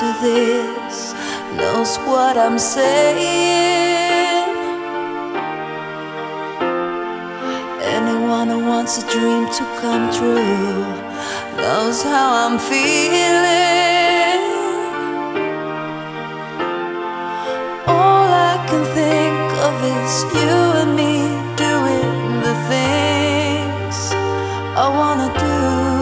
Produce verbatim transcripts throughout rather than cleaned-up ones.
this knows what I'm saying. Anyone who wants a dream to come true knows how I'm feeling. All I can think of is you and me doing the things I wanna do.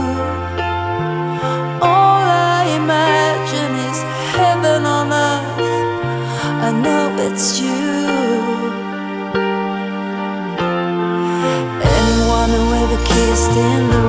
All I imagine is heaven on earth. I know it's you. Anyone who ever kissed in the